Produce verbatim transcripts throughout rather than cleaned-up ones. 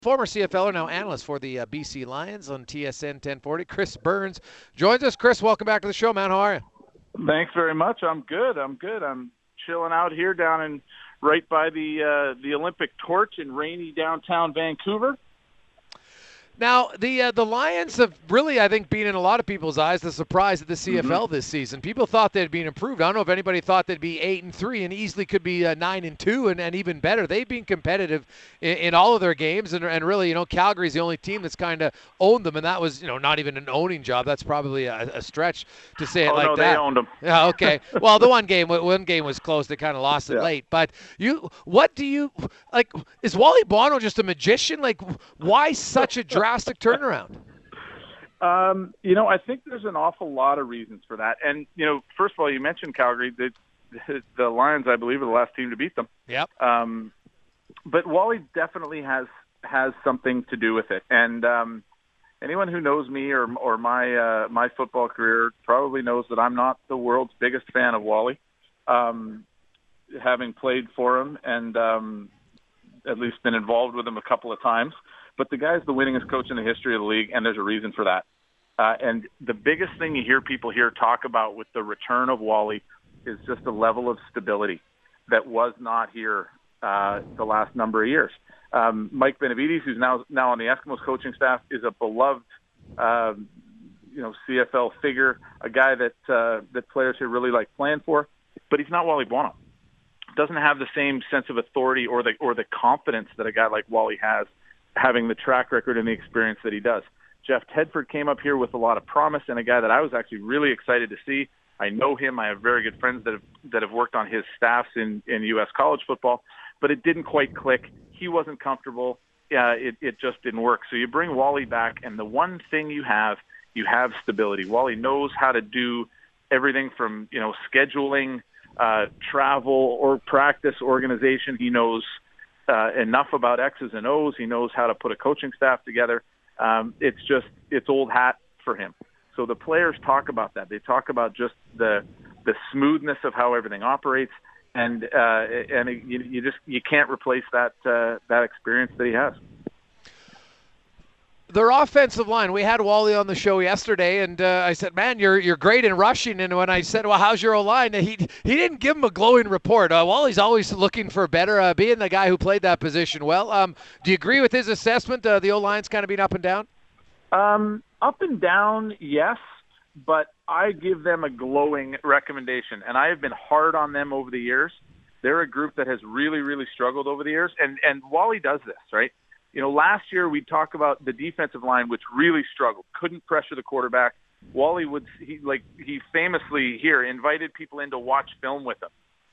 Former CFLer, now analyst for the uh, B C Lions on T S N ten forty. Chris Burns joins us. Chris, welcome back to the show, man. How are you? Thanks very much. I'm good. I'm good. I'm chilling out here down in right by the uh, the Olympic Torch in rainy downtown Vancouver. Now, the uh, the Lions have really, I think, been in a lot of people's eyes the surprise of the C F L Mm-hmm. this season. People thought they'd been improved. I don't know if anybody thought they'd be eight and three and easily could be uh, nine and two and, and even better. They've been competitive in, in all of their games, and, and really, you know, Calgary's the only team that's kind of owned them, and that was, you know, not even an owning job. That's probably a, a stretch to say it oh, like no, that. they owned them. Yeah, okay. Well, the one game, one game was close. They kind of lost it Yeah. late. But you, what do you like? Is Wally Bono just a magician? Like, why such a drastic turnaround? Um, you know, I think there's an awful lot of reasons for that. And, you know, first of all, you mentioned Calgary. The, the Lions, I believe, are the last team to beat them. Yep. Um, but Wally definitely has has something to do with it. And um, anyone who knows me or or my uh, my football career probably knows that I'm not the world's biggest fan of Wally, um, having played for him and um, at least been involved with him a couple of times. But the guy's the winningest coach in the history of the league, and there's a reason for that. Uh, and the biggest thing you hear people here talk about with the return of Wally is just a level of stability that was not here uh, the last number of years. Um, Mike Benavides, who's now now on the Eskimos coaching staff, is a beloved, uh, you know, C F L figure, a guy that uh, that players here really like playing for. But he's not Wally Bono. Doesn't have the same sense of authority or the or the confidence that a guy like Wally has, having the track record and the experience that he does. Jeff Tedford came up here with a lot of promise, and a guy that I was actually really excited to see. I know him. I have very good friends that have that have worked on his staffs in, in U S college football, but it didn't quite click. He wasn't comfortable. Uh, it, it just didn't work. So you bring Wally back, and the one thing you have, you have stability. Wally knows how to do everything from, you know, scheduling, uh, travel, or practice organization. He knows uh, enough about X's and O's. He knows how to put a coaching staff together. Um, it's just, it's old hat for him. So the players talk about that. They talk about just the the smoothness of how everything operates, and uh, and you, you just you can't replace that uh, that experience that he has. Their offensive line. We had Wally on the show yesterday, and uh, I said, "Man, you're you're great in rushing." And when I said, "Well, how's your O line?" he he didn't give him a glowing report. Uh, Wally's always looking for better, uh, being the guy who played that position well. Um, do you agree with his assessment? Uh, the O line's kind of been up and down. Um, up and down, yes, but I give them a glowing recommendation, and I have been hard on them over the years. They're a group that has really, really struggled over the years, and and Wally does this, right? You know, last year we talked about the defensive line, which really struggled, couldn't pressure the quarterback. Wally would, he like he famously here invited people in to watch film with him.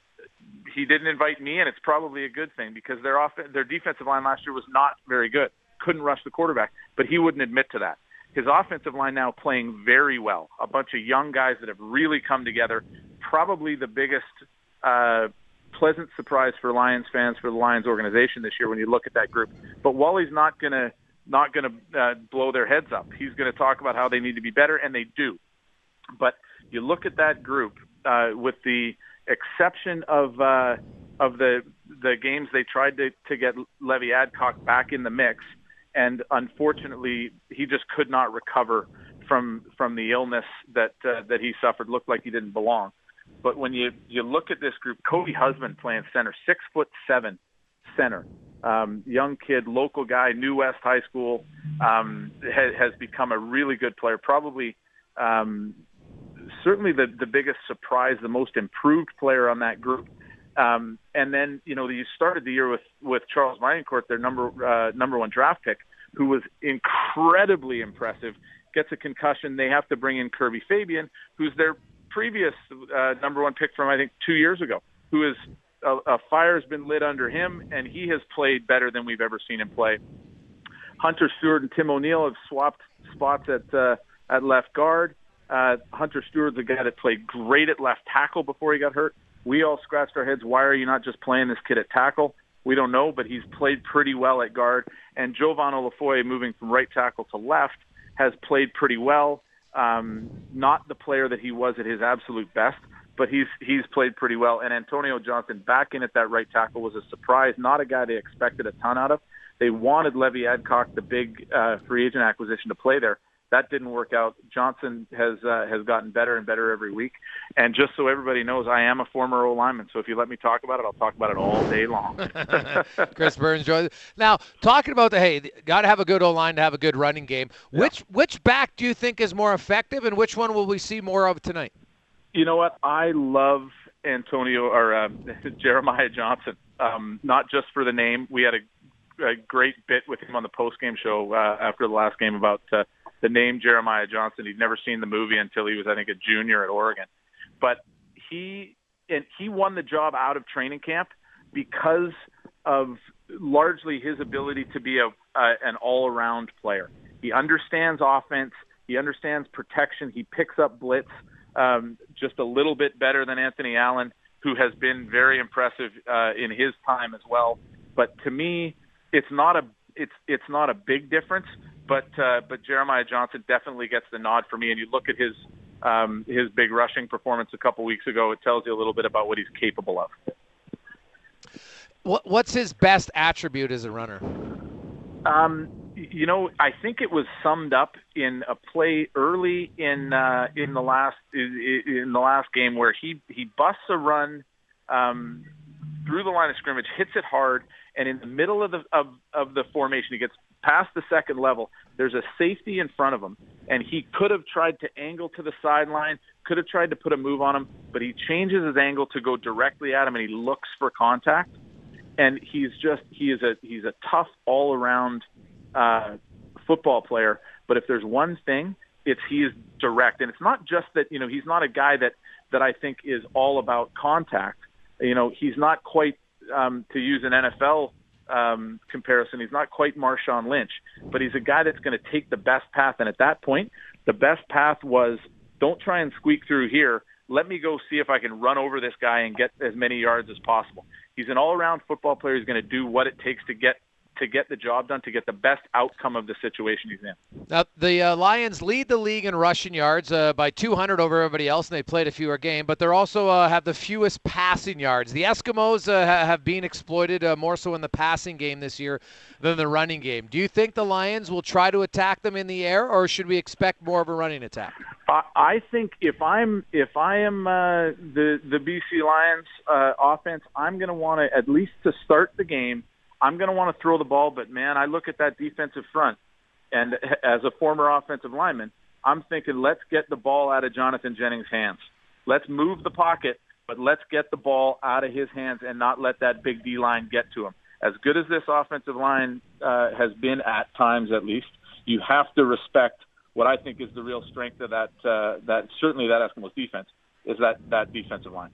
He didn't invite me, and it's probably a good thing because their off their defensive line last year was not very good, couldn't rush the quarterback, but he wouldn't admit to that. His offensive line now playing very well, a bunch of young guys that have really come together. Probably the biggest uh, pleasant surprise for Lions fans, for the Lions organization this year when you look at that group. But Wally's not going to not going to uh, blow their heads up. He's going to talk about how they need to be better, and they do. But you look at that group, uh, with the exception of uh, of the the games they tried to, to get Levi Adcock back in the mix, and unfortunately he just could not recover from from the illness that uh, that he suffered. Looked like he didn't belong. But when you, you look at this group, Cody Husband playing center, six foot seven center, um, young kid, local guy, New West High School, um, has, has become a really good player. Probably, um, certainly the, the biggest surprise, the most improved player on that group. Um, and then, you know, you started the year with, with Charles Vaillancourt, their number uh, number one draft pick, who was incredibly impressive. Gets a concussion. They have to bring in Kirby Fabian, who's their previous uh, number one pick from, I think, two years ago, who is a, a fire's been lit under him, and he has played better than we've ever seen him play. Hunter Stewart and Tim O'Neill have swapped spots at uh, at left guard. Uh, Hunter Stewart's a guy that played great at left tackle before he got hurt. We all scratched our heads, why are you not just playing this kid at tackle? We don't know, but he's played pretty well at guard. And Jovan Olafoye, moving from right tackle to left, has played pretty well. Um, not the player that he was at his absolute best, but he's he's played pretty well. And Antonio Johnson back in at that right tackle was a surprise, not a guy they expected a ton out of. They wanted Levy Adcock, the big uh, free agent acquisition, to play there. That didn't work out. Johnson has uh, has gotten better and better every week. And just so everybody knows, I am a former O lineman. So if you let me talk about it, I'll talk about it all day long. Chris Burns joins. Now, talking about the, hey, got to have a good O-line to have a good running game. Yeah. Which which back do you think is more effective, and which one will we see more of tonight? You know what? I love Antonio or uh, Jeremiah Johnson, um, not just for the name. We had a, a great bit with him on the post-game show uh, after the last game about uh, – the name Jeremiah Johnson. He'd never seen the movie until he was, I think, a junior at Oregon. But he and he won the job out of training camp because of largely his ability to be a uh, an all-around player. He understands offense. He understands protection. He picks up blitz um, just a little bit better than Anthony Allen, who has been very impressive uh, in his time as well. But to me, it's not a it's it's not a big difference. But uh, but Jeremiah Johnson definitely gets the nod for me. And you look at his um, his big rushing performance a couple weeks ago, it tells you a little bit about what he's capable of. What What's his best attribute as a runner? Um, you know, I think it was summed up in a play early in uh, in the last in the last game where he he busts a run um, through the line of scrimmage, hits it hard, and in the middle of the of, of the formation, he gets past the second level. There's a safety in front of him, and he could have tried to angle to the sideline, could have tried to put a move on him, but he changes his angle to go directly at him, and he looks for contact. And he's just he is a he's a tough all around uh, football player. But if there's one thing, it's he is direct, and it's not just that you know he's not a guy that that I think is all about contact. You know, he's not quite um, to use an N F L um, comparison. He's not quite Marshawn Lynch, but he's a guy that's going to take the best path. And at that point, the best path was don't try and squeak through here. Let me go see if I can run over this guy and get as many yards as possible. He's an all-around football player. He's going to do what it takes to get to get the job done, to get the best outcome of the situation he's in. Now, the uh, Lions lead the league in rushing yards uh, by two hundred over everybody else, and they played a fewer game, but they're also uh, have the fewest passing yards. The Eskimos uh, ha- have been exploited uh, more so in the passing game this year than the running game. Do you think the Lions will try to attack them in the air, or should we expect more of a running attack? I, I think if I'm if I am uh, the the B C Lions uh, offense, I'm going to want to, at least to start the game, I'm going to want to throw the ball, but, man, I look at that defensive front, and as a former offensive lineman, I'm thinking let's get the ball out of Jonathan Jennings' hands. Let's move the pocket, but let's get the ball out of his hands and not let that big D-line get to him. As good as this offensive line uh, has been at times at least, you have to respect what I think is the real strength of that, uh, that certainly that Eskimos defense, is that, that defensive line.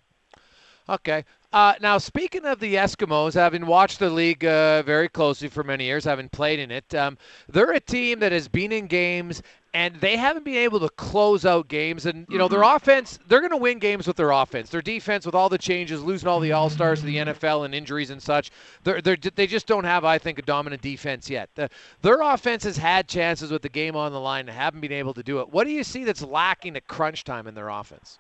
Okay. Uh, now, speaking of the Eskimos, having watched the league uh, very closely for many years, having played in it, um, they're a team that has been in games, and they haven't been able to close out games. And, you know, their offense, they're going to win games with their offense. Their defense, with all the changes, losing all the all-stars to the N F L and injuries and such, they're, they're, they just don't have, I think, a dominant defense yet. The, their offense has had chances with the game on the line and haven't been able to do it. What do you see that's lacking at crunch time in their offense?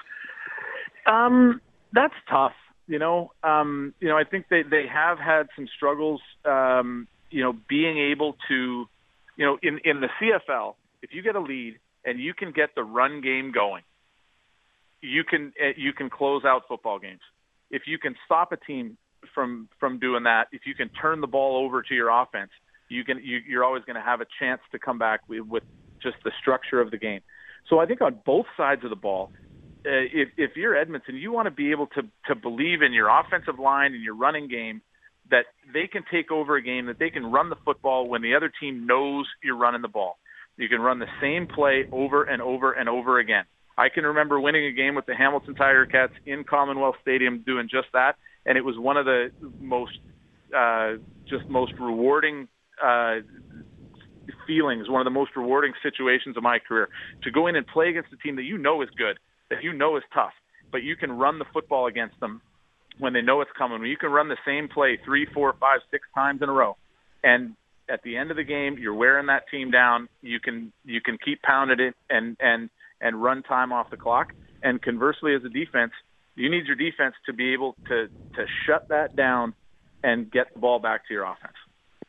Um, that's tough. You know, um, you know, I think they, they have had some struggles, um, you know, being able to, you know, in, in the C F L, if you get a lead and you can get the run game going, you can you can close out football games. If you can stop a team from from doing that, if you can turn the ball over to your offense, you can you, you're always going to have a chance to come back with, with just the structure of the game. So I think on both sides of the ball, Uh, if, if you're Edmonton, you want to be able to, to believe in your offensive line and your running game, that they can take over a game, that they can run the football when the other team knows you're running the ball. You can run the same play over and over and over again. I can remember winning a game with the Hamilton Tiger Cats in Commonwealth Stadium doing just that, and it was one of the most uh, just most rewarding uh, feelings, one of the most rewarding situations of my career, to go in and play against a team that you know is good, that you know is tough, but you can run the football against them when they know it's coming. When you can run the same play three, four, five, six times in a row, and at the end of the game, you're wearing that team down. You can you can keep pounding it and and and run time off the clock. And conversely, as a defense, you need your defense to be able to to shut that down and get the ball back to your offense.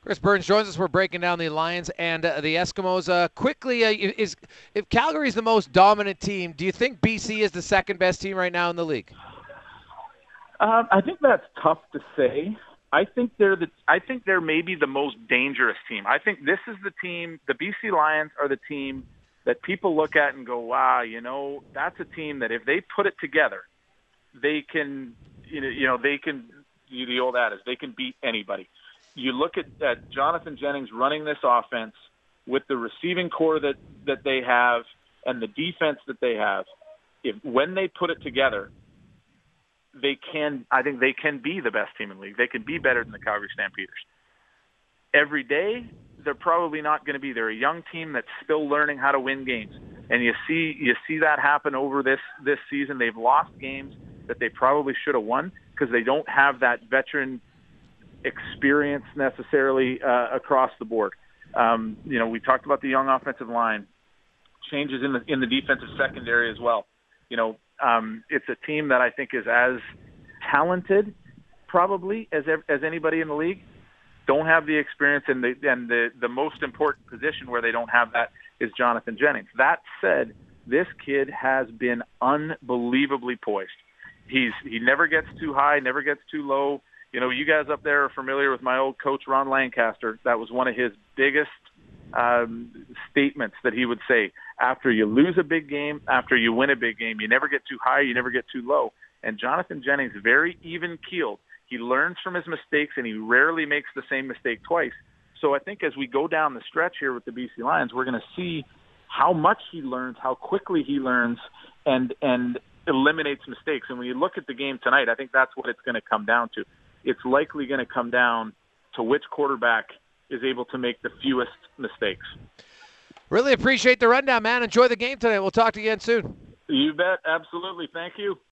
Chris Burns joins us. We're breaking down the Lions and uh, the Eskimos. Uh, quickly, uh, is if Calgary's the most dominant team, do you think B C is the second best team right now in the league? Um, I think that's tough to say. I think they're the. I think they're maybe the most dangerous team. I think this is the team. The B C Lions are the team that people look at and go, "Wow, you know, that's a team that if they put it together, they can, you know, you know, they can." The old adage, they can beat anybody. You look at, at Jonathan Jennings running this offense with the receiving core that that they have and the defense that they have. If when they put it together, they can, I think they can be the best team in the league. They can be better than the Calgary Stampeders. Every day, they're probably not going to be. They're a young team that's still learning how to win games. And you see you see that happen over this, this season. They've lost games that they probably should have won because they don't have that veteran experience necessarily uh, across the board. Um, you know, we talked about the young offensive line, changes in the in the defensive secondary as well. You know, Um, it's a team that I think is as talented, probably, as as anybody in the league. Don't have the experience, and the and the the most important position where they don't have that is Jonathan Jennings. That said, this kid has been unbelievably poised. He's he never gets too high, never gets too low. You know, you guys up there are familiar with my old coach Ron Lancaster. That was one of his biggest Um, statements that he would say. After you lose a big game, after you win a big game, you never get too high, you never get too low. And Jonathan Jennings, very even-keeled. He learns from his mistakes, and he rarely makes the same mistake twice. So I think as we go down the stretch here with the B C Lions, we're going to see how much he learns, how quickly he learns, and and eliminates mistakes. And when you look at the game tonight, I think that's what it's going to come down to. It's likely going to come down to which quarterback is able to make the fewest mistakes. Really appreciate the rundown, man. Enjoy the game tonight. We'll talk to you again soon. You bet. Absolutely. Thank you.